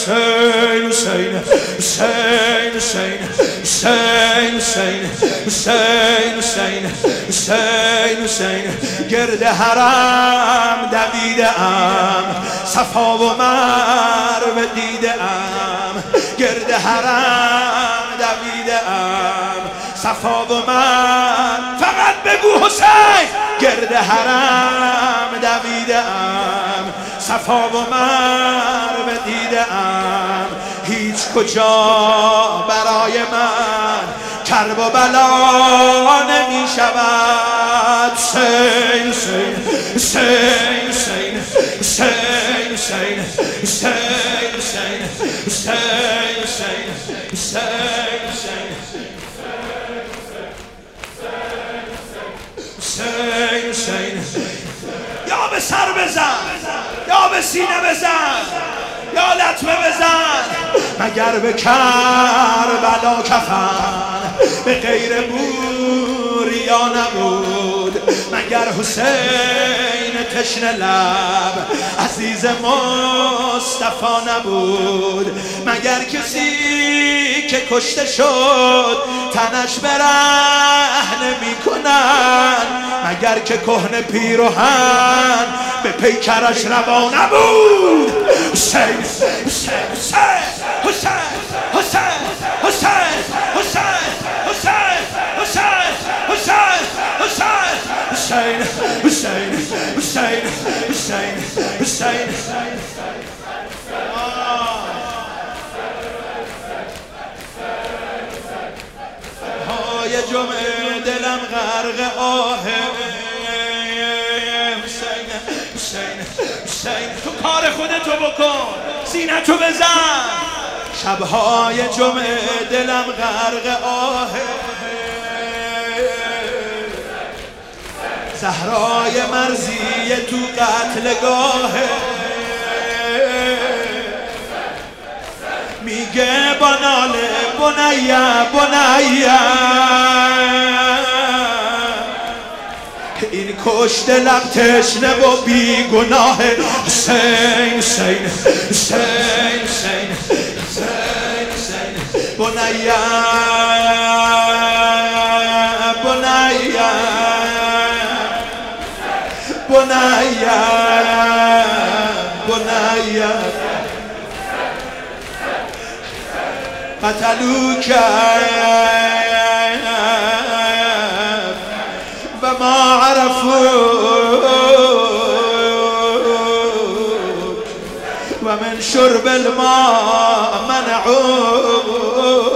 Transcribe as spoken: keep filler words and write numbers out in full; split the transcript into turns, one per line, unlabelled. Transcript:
حسین حسین حسین حسین حسین حسین حسین حسین حسین گرد حرم دویده ام صفا و مروه دیده ام گرد حرم دویده ام صفا و من فقط بگو حسین گرد حرم دویده ام صفا و مروه دیده ام هیچ کجا برای من کرب و بلا نمی شود حسین حسین حسین حسین حسین حسین حسین حسین حسین حسین حسین حسین حسین یا به سر بزن یا به سینه بزن یا لطمه بزن مگر به کربلا کفن به غیر بوریا نبود مگر حسین تشنه لب عزیز مصطفی نبود مگر کسی که کشته شد تنش برهنه میکنن مگر که کهنه پیراهن به پیکرش روا نبود حسین حسین حسین حسین حسین حسین حسین حسین حسین حسین حسین حسین حسین حسین های جمعه دلم غرق آه حسین حسین حسین تو کار خودتو بکن سینه‌تو بزن شبهای جمعه دلم غرق آه زهرای مرزی تو قتلگاه میگه با ناله بنیه بنیه این کشت لب تشنه و بیگناه حسین حسین حسین حسین حسین حسین بنیه بنیه بنیه بنیه قتلو کرد و ما عرفوا و من شرب الماء منعوا